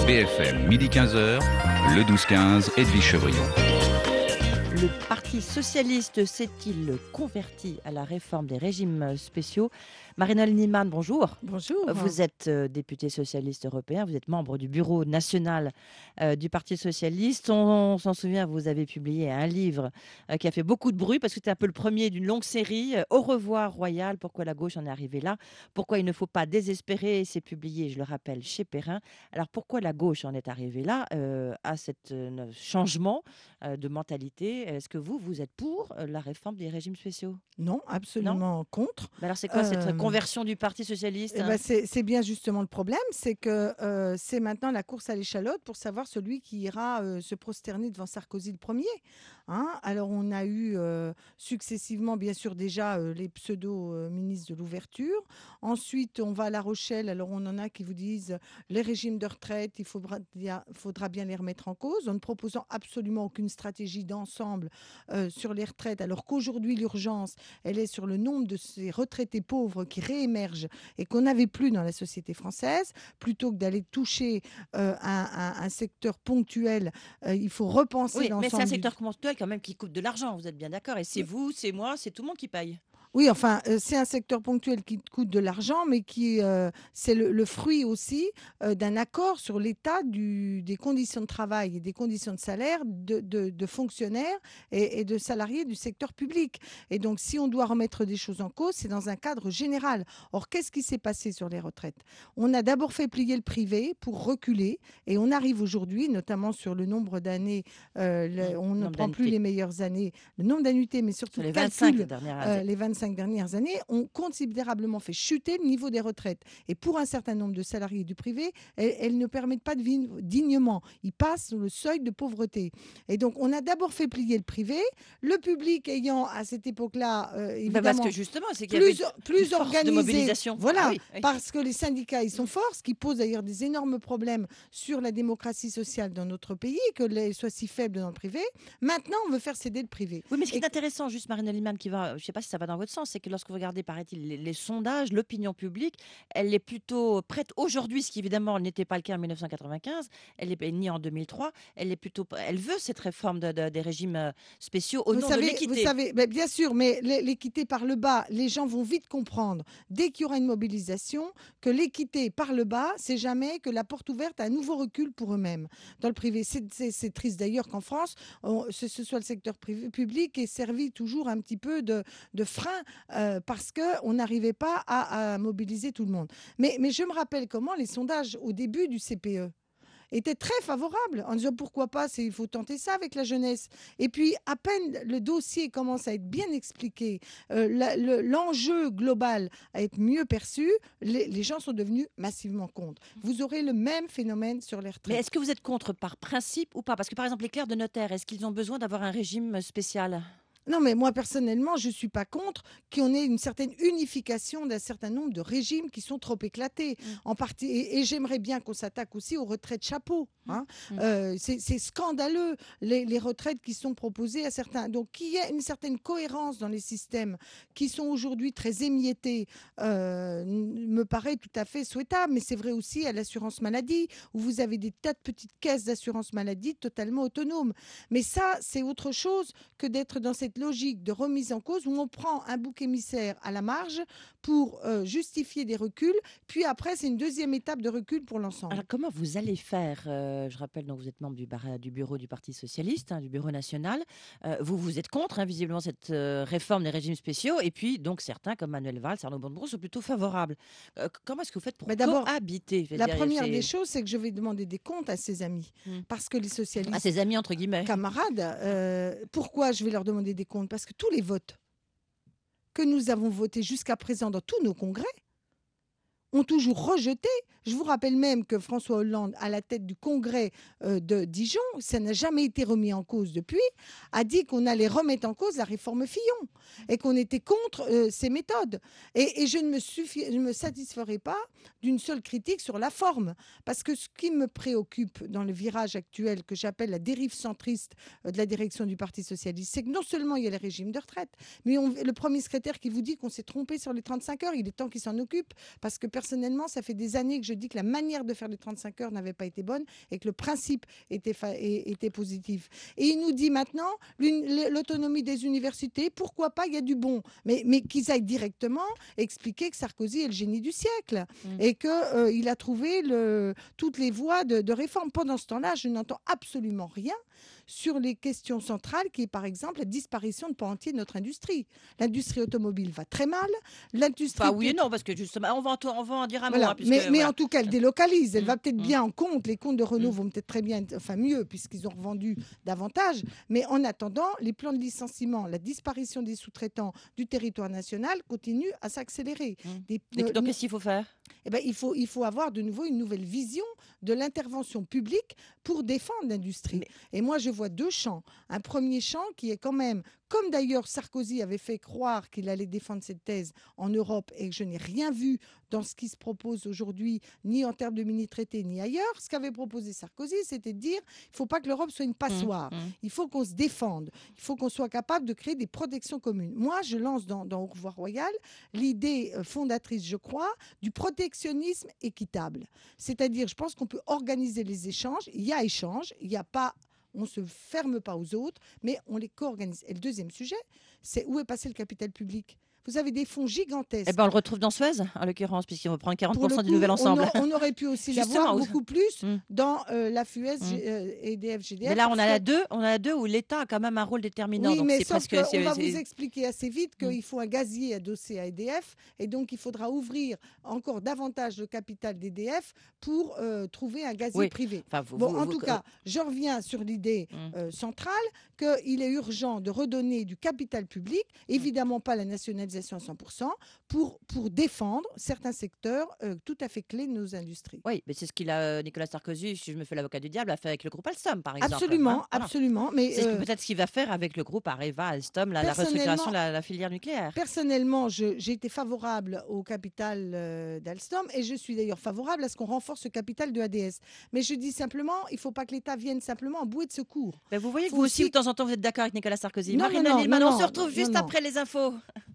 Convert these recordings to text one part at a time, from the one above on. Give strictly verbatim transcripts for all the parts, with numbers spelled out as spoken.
B F M, midi quinze heures, le douze quinze, Edwige Chevrillon. Le Parti socialiste s'est-il converti à la réforme des régimes spéciaux ? Marie-Noëlle Niemann, bonjour. Bonjour. Vous êtes euh, député socialiste européen, vous êtes membre du bureau national euh, du Parti socialiste. On, on s'en souvient, vous avez publié un livre euh, qui a fait beaucoup de bruit parce que c'était un peu le premier d'une longue série. Euh, Au revoir Royal, pourquoi la gauche en est arrivée là ? Pourquoi il ne faut pas désespérer ? C'est publié, je le rappelle, chez Perrin. Alors pourquoi la gauche en est arrivée là, euh, à ce euh, changement euh, de mentalité ? Est-ce que vous, vous êtes pour euh, la réforme des régimes spéciaux ? Non, absolument non contre. Mais alors c'est quoi cette Euh, conversion du Parti socialiste Eh hein ben c'est, c'est bien justement le problème, c'est que euh, c'est maintenant la course à l'échalote pour savoir celui qui ira euh, se prosterner devant Sarkozy le premier. Hein. Alors on a eu euh, successivement, bien sûr, déjà euh, les pseudo-ministres de l'ouverture. Ensuite, on va à La Rochelle. Alors on en a qui vous disent les régimes de retraite, il faudra, faudra bien les remettre en cause, en ne proposant absolument aucune stratégie d'ensemble euh, sur les retraites, alors qu'aujourd'hui l'urgence, elle est sur le nombre de ces retraités pauvres qui réémergent et qu'on n'avait plus dans la société française. Plutôt que d'aller toucher euh, un, un, un secteur ponctuel, euh, il faut repenser oui, l'ensemble. Mais c'est un du... secteur ponctuel quand même qui coûte de l'argent, vous êtes bien d'accord ? Et c'est oui. vous, c'est moi, c'est tout le monde qui paye. Oui, enfin, euh, c'est un secteur ponctuel qui coûte de l'argent, mais qui euh, c'est le, le fruit aussi euh, d'un accord sur l'état du, des conditions de travail et des conditions de salaire de, de, de fonctionnaires et, et de salariés du secteur public. Et donc, si on doit remettre des choses en cause, c'est dans un cadre général. Or, qu'est-ce qui s'est passé sur les retraites ? On a d'abord fait plier le privé pour reculer, et on arrive aujourd'hui, notamment sur le nombre d'années, euh, le, on ne prend plus les meilleures années, le nombre d'annuités, mais surtout sur les calcul, vingt-cinq dernières années. Euh, les vingt-cinq dernières années ont considérablement fait chuter le niveau des retraites. Et pour un certain nombre de salariés du privé, elles, elles ne permettent pas de vivre dignement. Ils passent sur le seuil de pauvreté. Et donc, on a d'abord fait plier le privé, le public ayant à cette époque-là, euh, évidemment, parce que justement, c'est qu'il plus, y avait plus organisé. De mobilisation. Voilà, ah oui, oui. Parce que les syndicats, ils sont forts, ce qui pose d'ailleurs des énormes problèmes sur la démocratie sociale dans notre pays, que les soit si faible dans le privé. Maintenant, on veut faire céder le privé. Oui, mais ce qui Et... est intéressant, juste Marie-Noëlle Niemann, qui va, je ne sais pas si ça va dans votre sens, c'est que lorsque vous regardez, paraît-il, les, les sondages, l'opinion publique, elle est plutôt prête aujourd'hui, ce qui évidemment n'était pas le cas en mille neuf cent quatre-vingt-quinze, elle est ni en deux mille trois, elle est plutôt, elle veut cette réforme de, de, des régimes spéciaux au vous nom savez, de l'équité. Vous savez, ben bien sûr, mais l'équité par le bas, les gens vont vite comprendre, dès qu'il y aura une mobilisation, que l'équité par le bas, c'est jamais que la porte ouverte à un nouveau recul pour eux-mêmes. Dans le privé, c'est triste d'ailleurs qu'en France, on, ce, ce soit le secteur privé, public est servi toujours un petit peu de, de frein euh, parce qu'on n'arrivait pas à, à mobiliser tout le monde. Mais, mais je me rappelle comment les sondages au début du C P E étaient très favorables en disant pourquoi pas, il faut tenter ça avec la jeunesse. Et puis à peine le dossier commence à être bien expliqué, euh, l'enjeu global à être mieux perçu, les, les gens sont devenus massivement contre. Vous aurez le même phénomène sur les retraites. Mais est-ce que vous êtes contre par principe ou pas ? Parce que par exemple les clercs de notaire, est-ce qu'ils ont besoin d'avoir un régime spécial ? Non, mais moi, personnellement, je ne suis pas contre qu'on ait une certaine unification d'un certain nombre de régimes qui sont trop éclatés. Mmh. En partie, et, et j'aimerais bien qu'on s'attaque aussi aux retraites chapeau. Hein. Mmh. Euh, c'est scandaleux, les, les retraites qui sont proposées à certains. Donc, qu'il y ait une certaine cohérence dans les systèmes qui sont aujourd'hui très émiettés euh, me paraît tout à fait souhaitable. Mais c'est vrai aussi à l'assurance maladie, où vous avez des tas de petites caisses d'assurance maladie totalement autonomes. Mais ça, c'est autre chose que d'être dans cette logique de remise en cause où on prend un bouc émissaire à la marge pour euh, justifier des reculs, puis après c'est une deuxième étape de recul pour l'ensemble. Alors comment vous allez faire euh, Je rappelle donc vous êtes membre du, bar, du bureau du Parti socialiste, hein, du bureau national. Euh, vous vous êtes contre hein, visiblement cette euh, réforme des régimes spéciaux, et puis donc certains comme Manuel Valls, Arnaud Montebourg sont plutôt favorables. Euh, comment est-ce que vous faites pour Mais cohabiter La dire, première des choses, c'est que je vais demander des comptes à ses amis, hum. parce que les socialistes, à ses amis entre guillemets, camarades, euh, pourquoi je vais leur demander des comptes? Parce que tous les votes que nous avons votés jusqu'à présent dans tous nos congrès ont toujours rejeté. Je vous rappelle même que François Hollande, à la tête du congrès euh, de Dijon, ça n'a jamais été remis en cause depuis, a dit qu'on allait remettre en cause la réforme Fillon et qu'on était contre euh, ces méthodes. Et, et je ne me, suffi- je ne me satisferai pas d'une seule critique sur la forme. Parce que ce qui me préoccupe dans le virage actuel, que j'appelle la dérive centriste euh, de la direction du Parti socialiste, c'est que non seulement il y a les régimes de retraite, mais on, le premier secrétaire qui vous dit qu'on s'est trompé sur les trente-cinq heures, il est temps qu'il s'en occupe, parce que personnellement, ça fait des années que je dis que la manière de faire les trente-cinq heures n'avait pas été bonne et que le principe était, fa- et- était positif. Et il nous dit maintenant, l'une- l'autonomie des universités, pourquoi pas, il y a du bon. Mais, mais qu'ils aillent directement expliquer que Sarkozy est le génie du siècle Mm. et qu'il euh, a trouvé le, toutes les voies de, de réforme. Pendant ce temps-là, je n'entends absolument rien sur les questions centrales, qui est par exemple la disparition de pans entiers de notre industrie. L'industrie automobile va très mal. L'industrie Enfin, oui et non, parce que justement, on va en, on va en dire un mot. Voilà. hein, puisque, mais, mais voilà. en tout cas, elle délocalise. Elle Mm, va peut-être mm. bien en compte. Les comptes de Renault Mm. vont peut-être très bien, enfin mieux, puisqu'ils ont revendu davantage. Mais en attendant, les plans de licenciement, la disparition des sous-traitants du territoire national continuent à s'accélérer. Mm. Des- Et euh, donc, qu'est-ce qu'il faut faire? eh ben, il faut, il faut avoir de nouveau une nouvelle vision de l'intervention publique pour défendre l'industrie. Mais- Et moi, je vois deux champs. Un premier champ qui est quand même, comme d'ailleurs Sarkozy avait fait croire qu'il allait défendre cette thèse en Europe et que je n'ai rien vu dans ce qui se propose aujourd'hui, ni en termes de mini-traité, ni ailleurs. Ce qu'avait proposé Sarkozy, c'était de dire il ne faut pas que l'Europe soit une passoire. Mm, mm. Il faut qu'on se défende. Il faut qu'on soit capable de créer des protections communes. Moi, je lance dans, dans Au revoir Royal l'idée euh, fondatrice, je crois, du protectionnisme équitable. C'est-à-dire, je pense qu'on peut organiser les échanges. Il y a échange, il n'y a pas... On ne se ferme pas aux autres, mais on les co-organise. Et le deuxième sujet, c'est où est passé le capital public ? Vous avez des fonds gigantesques. Eh ben, on le retrouve dans Suez, en l'occurrence, puisqu'on va prendre quarante Pour pour cent le du coup, nouvel ensemble. On, a- on aurait pu aussi Justement, l'avoir vous- beaucoup plus Mm. dans euh, la F U S, Mm. G- euh, E D F, G D F. Mais là, on a parce la que- deux, on a la deux où l'État a quand même un rôle déterminant. Oui, donc mais c'est sauf presque. qu'on c'est- va c'est- vous expliquer assez vite Mm. qu'il faut un gazier adossé à E D F et donc il faudra ouvrir encore davantage le capital d'E D F pour euh, trouver un gazier Oui. privé. Enfin, vous- Bon, vous- en vous- tout cas, je reviens sur l'idée Mm. euh, centrale qu'il est urgent de redonner du capital public, évidemment pas la nationalisation à cent pour cent, pour, pour défendre certains secteurs euh, tout à fait clés de nos industries. Oui, mais c'est ce qu'il a, euh, Nicolas Sarkozy, si je me fais l'avocat du diable, a fait avec le groupe Alstom, par exemple. Absolument, hein, voilà. absolument. Mais C'est ce que- euh, peut-être ce qu'il va faire avec le groupe Areva, Alstom, la, la personnellement- restructuration de la, la filière nucléaire. Personnellement, je- j'ai été favorable au capital euh, d'Alstom et je suis d'ailleurs favorable à ce qu'on renforce le capital de A D S. Mais je dis simplement, il ne faut pas que l'État vienne simplement en bouée de secours. Ben, vous voyez que Faut vous aussi, aussi- de temps en temps, vous êtes d'accord avec Nicolas Sarkozy. Non, Marine non, non, Lilleman, non, on se non, retrouve non, juste non. après les infos.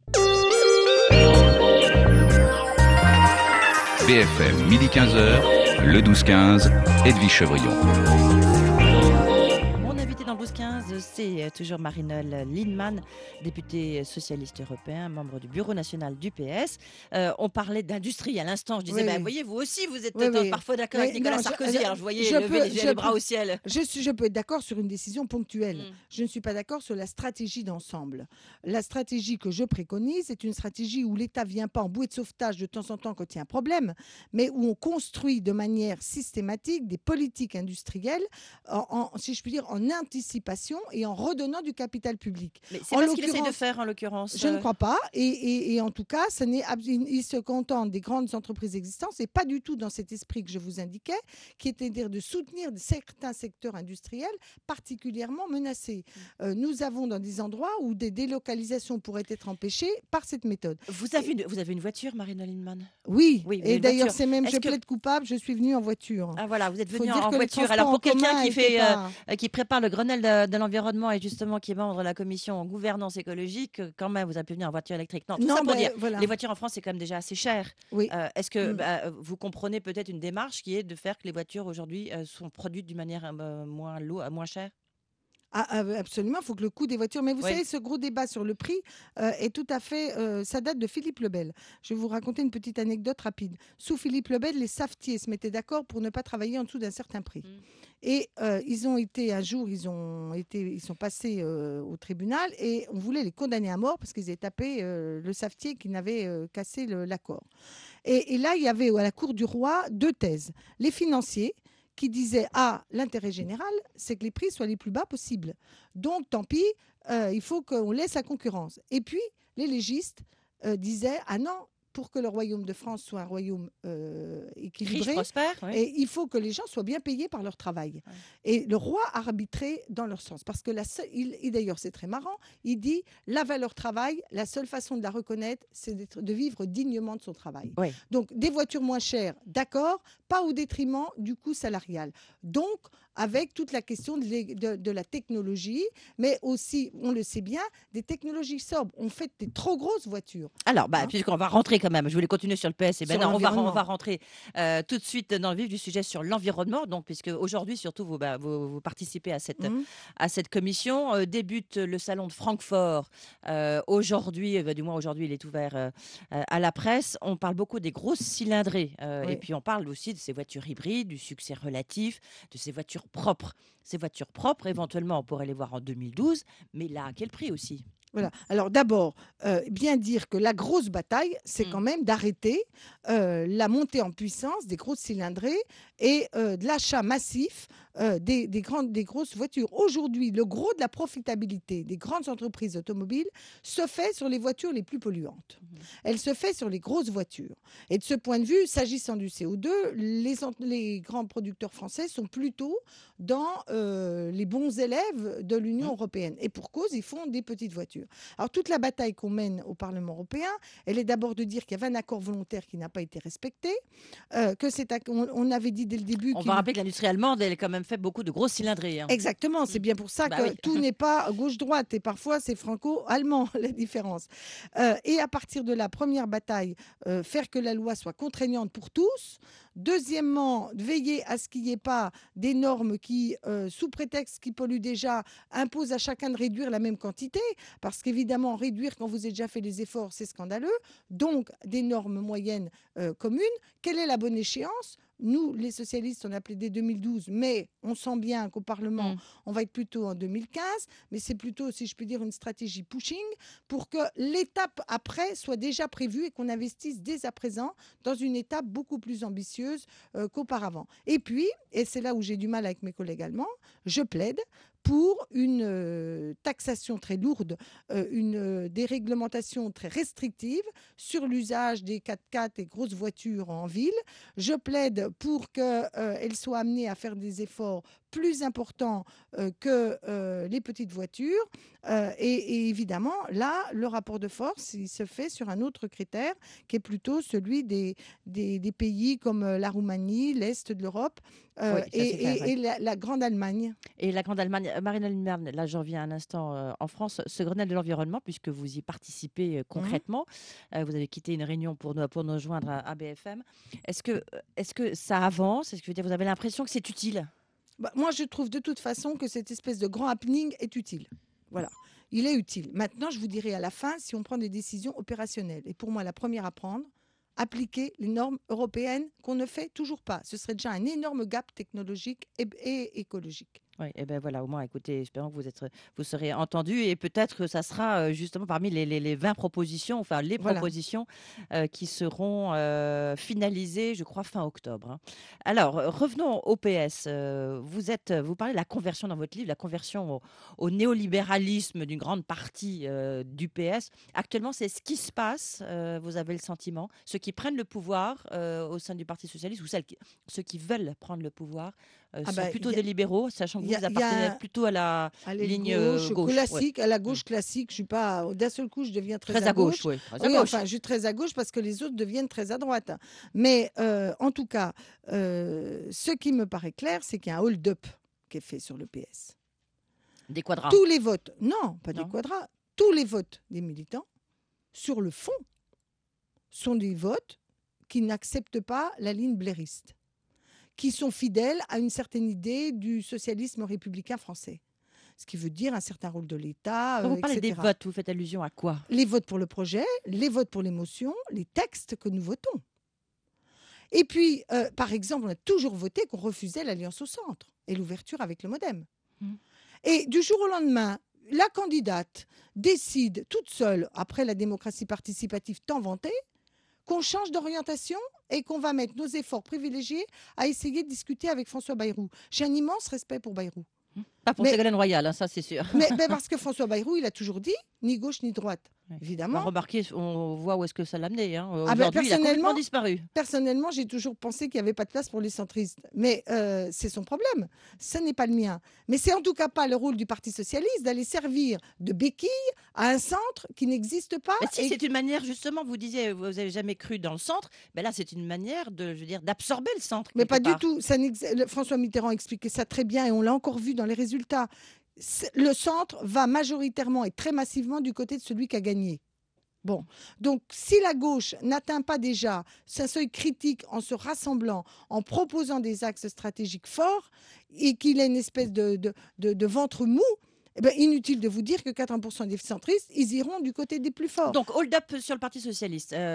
B F M, midi quinze heures, le douze quinze, Edwige Chevrillon. Mon invité dans le douze quinze, c'est toujours Marinelle Lilleman, députée socialiste européen, membre du bureau national du P S. Euh, on parlait d'industrie à l'instant. Je disais, Oui, bah, oui. voyez, vous aussi, vous êtes Oui, euh, oui. parfois d'accord Mais avec Nicolas non, je- Sarkozy. je- Alors, je voyais je lever peux- les, je les bras peux- au ciel. Je, suis, je peux être d'accord sur une décision ponctuelle. Mm. Je ne suis pas d'accord sur la stratégie d'ensemble. La stratégie que je préconise est une stratégie où l'État ne vient pas en bouée de sauvetage de temps en temps quand il y a un problème, mais où on construit de manière systématique des politiques industrielles, en, en- si je puis dire, en anticipation et en redonnant du capital public. Mais c'est En pas ce qu'il essaye de l'occurrence, faire, en l'occurrence. Je ne euh, crois pas. Et, et- et en tout cas, ce n'est ab- il il se contente des grandes entreprises existantes et pas du tout dans cet esprit que je vous indiquais, qui était de dire de soutenir certains secteurs industriels particulièrement menacés. Euh, nous avons dans des endroits où des délocalisations pourraient être empêchées par cette méthode. Vous avez, une, vous avez une voiture, Marina Lilleman? Oui, Oui, vous avez et une d'ailleurs, voiture. c'est même, Est-ce je que- plaide coupable, je suis venue en voiture. Ah voilà, vous êtes Faut venu dire en que les voiture. transports Alors en pour quelqu'un commun qui étaient fait, euh, pas- euh, qui prépare le Grenelle de, de l'environnement et justement qui est membre de la commission gouvernance écologique, euh, quand même, vous avez pu venir en voiture électrique. Non, tout ça pour ben, dire, voilà. les voitures en France c'est quand même déjà assez cher. Oui. Euh, Est-ce que Mm. bah, euh, vous comprenez peut-être une démarche qui est de faire que les voitures aujourd'hui euh, sont produites d'une manière euh, moins lourde, moins chère? Ah, ah, absolument, il faut que le coût des voitures. Mais vous Oui. savez, ce gros débat sur le prix euh, est tout à fait. euh, ça date de Philippe Lebel. Je vais vous raconter une petite anecdote rapide. Sous Philippe Lebel, les savetiers se mettaient d'accord pour ne pas travailler en dessous d'un certain prix. Mm. Et euh, ils ont été, un jour, ils, ont été, ils sont passés euh, au tribunal et on voulait les condamner à mort parce qu'ils avaient tapé euh, le savetier qui n'avait euh, cassé le- l'accord. Et, et là, il y avait à la cour du roi deux thèses. Les financiers qui disaient ah, l'intérêt général, c'est que les prix soient les plus bas possibles. Donc, tant pis, euh, il faut qu'on laisse la concurrence. Et puis, les légistes euh, disaient ah non, pour que le royaume de France soit un royaume euh, Riche, équilibré, prospère. Oui. et il faut que les gens soient bien payés par leur travail. Ouais. Et le roi a arbitré dans leur sens. Parce que la seule- il, et d'ailleurs, c'est très marrant, il dit la valeur travail, la seule façon de la reconnaître, c'est d'être- de vivre dignement de son travail. Oui. Donc, des voitures moins chères, d'accord, pas au détriment du coût salarial. Donc, avec toute la question de, l'é- de- de la technologie, mais aussi, on le sait bien, des technologies sobres. On fait des trop grosses voitures. Alors, bah, Hein puisqu'on va rentrer quand quand même. Je voulais continuer sur le P S. Et ben Sur non, on va, l'environnement. on va rentrer euh, tout de suite dans le vif du sujet sur l'environnement. Donc, puisque aujourd'hui, surtout, vous, bah, vous, vous participez à cette, Mhm. à cette commission. Euh, débute le salon de Francfort euh, aujourd'hui. euh, du moins, aujourd'hui, il est ouvert euh, euh, à la presse. On parle beaucoup des grosses cylindrées. euh, Et Oui. puis, on parle aussi de ces voitures hybrides, du succès relatif, de ces voitures propres. Ces voitures propres, éventuellement, on pourrait les voir en deux mille douze. Mais là, à quel prix aussi? Voilà. Alors d'abord, euh, bien dire que la grosse bataille, c'est Mm. quand même d'arrêter euh, la montée en puissance des grosses cylindrées et euh, de l'achat massif euh, des, des grandes, des grosses voitures. Aujourd'hui, le gros de la profitabilité des grandes entreprises automobiles se fait sur les voitures les plus polluantes. Mhm. Elle se fait sur les grosses voitures. Et de ce point de vue, s'agissant du C O deux, les, ent- les grands producteurs français sont plutôt dans euh, les bons élèves de l'Union Mhm. européenne. Et pour cause, ils font des petites voitures. Alors toute la bataille qu'on mène au Parlement européen, elle est d'abord de dire qu'il y avait un accord volontaire qui n'a pas été respecté, euh, que c'est ac- on, on avait dit dès le début On qu'il va rappeler que l'industrie allemande, elle a quand même fait beaucoup de grosses cylindrées. hein. Exactement, c'est bien pour ça Bah que oui. tout n'est pas gauche-droite et parfois c'est franco-allemand la différence. Euh, et à partir de la première bataille, euh, faire que la loi soit contraignante pour tous. Deuxièmement, veiller à ce qu'il n'y ait pas des normes qui, euh, sous prétexte qu'ils polluent déjà, imposent à chacun de réduire la même quantité. Parce qu'évidemment, réduire quand vous avez déjà fait les efforts, c'est scandaleux. Donc, des normes moyennes euh, communes. Quelle est la bonne échéance ? Nous, les socialistes, on a plaidé deux mille douze, mais on sent bien qu'au Parlement, Mm. on va être plutôt en deux mille quinze. Mais c'est plutôt, si je puis dire, une stratégie pushing pour que l'étape après soit déjà prévue et qu'on investisse dès à présent dans une étape beaucoup plus ambitieuse euh, qu'auparavant. Et puis, et c'est là où j'ai du mal avec mes collègues allemands, je plaide pour une euh, taxation très lourde, euh, une euh, déréglementation très restrictive sur l'usage des quatre-quatre et grosses voitures en ville. Je plaide pour qu'elle euh, soit amenée à faire des efforts plus importants euh, que euh, les petites voitures. Euh, et, et évidemment, là, le rapport de force, il se fait sur un autre critère qui est plutôt celui des, des, des pays comme euh, la Roumanie, l'Est de l'Europe euh, Oui, ça, et, c'est clair, et- ouais. et la, la Grande Allemagne. Et la Grande Allemagne, euh, Marine Le Pen, là j'en reviens un instant euh, en France, ce Grenelle de l'environnement, puisque vous y participez euh, concrètement, euh, vous avez quitté une réunion pour nous, pour nous joindre à, à B F M. Est-ce que, euh, est-ce que ça avance? Est-ce que je veux dire, vous avez l'impression que c'est utile? Bah, moi, je trouve de toute façon que cette espèce de grand happening est utile. Voilà, il est utile. Maintenant, je vous dirai à la fin si on prend des décisions opérationnelles. Et pour moi, la première à prendre, appliquer les normes européennes qu'on ne fait toujours pas. Ce serait déjà un énorme gap technologique et, et écologique. Oui, et ben voilà, au moins, écoutez, espérons que vous, êtes, vous serez entendu et peut-être que ça sera euh, justement parmi les, les, les vingt propositions, enfin les Voilà. propositions euh, qui seront euh, finalisées, je crois, fin octobre. hein. Alors, euh, revenons au P S. Euh, vous, êtes, vous parlez de la conversion dans votre livre, la conversion au, au néolibéralisme d'une grande partie euh, du P S. Actuellement, c'est ce qui se passe, euh, vous avez le sentiment, ceux qui prennent le pouvoir euh, au sein du Parti socialiste ou celles qui- ceux qui veulent prendre le pouvoir euh, Ah sont bah, plutôt y a- des libéraux, sachant que il vous, y a- vous il y a appartenez un- plutôt à la À l'aile ligne euh, gauche, gauche. ouais. classique, à la gauche classique. Je suis pas d'un seul coup, je deviens très, Très à à gauche, gauche. oui. Très à Oui, gauche. enfin, je suis très à gauche parce que les autres deviennent très à droite. Mais euh, en tout cas, euh, ce qui me paraît clair, c'est qu'il y a un hold-up qui est fait sur le P S. Des quadras. Tous les votes, non, pas Non. des quadras, tous les votes des militants, sur le fond, sont des votes qui n'acceptent pas la ligne blairiste, qui sont fidèles à une certaine idée du socialisme républicain français. Ce qui veut dire un certain rôle de l'État, Quand euh, vous parlez et des cetera. votes, vous faites allusion à quoi? Les votes pour le projet, les votes pour l'émotion, les textes que nous votons. Et puis, euh, par exemple, on a toujours voté qu'on refusait l'alliance au centre et l'ouverture avec le MoDem. Mmh. Et du jour au lendemain, la candidate décide toute seule, après la démocratie participative tant vantée, qu'on change d'orientation et qu'on va mettre nos efforts privilégiés à essayer de discuter avec François Bayrou. J'ai un immense respect pour Bayrou. Pas pour Mais- Ségolène Royal, hein, ça c'est sûr. Mais, mais parce que François Bayrou, il a toujours dit ni gauche ni droite. Ouais. Évidemment. Bah, remarquez, on voit où est-ce que ça l'a amené. Hein. Ah ben, Aujourd'hui, il a complètement personnellement- disparu. Personnellement, j'ai toujours pensé qu'il n'y avait pas de place pour les centristes. Mais euh, c'est son problème. Ce n'est pas le mien. Mais c'est en tout cas pas le rôle du Parti socialiste d'aller servir de béquille à un centre qui n'existe pas. Mais si et- c'est une manière, justement, vous disiez, vous n'avez jamais cru dans le centre, mais là c'est une manière de, je veux dire, d'absorber le centre. Mais pas quelque part. du tout. Ça n'ex- le- François Mitterrand expliquait ça très bien et on l'a encore vu dans les résultats. C'est- Le centre va majoritairement et très massivement du côté de celui qui a gagné. Bon, donc si la gauche n'atteint pas déjà ce seuil critique en se rassemblant, en proposant des axes stratégiques forts, et qu'il ait une espèce de, de, de, de ventre mou, eh ben, inutile de vous dire que quatre-vingts pour cent des centristes, ils iront du côté des plus forts. Donc, hold up sur le Parti socialiste. Euh,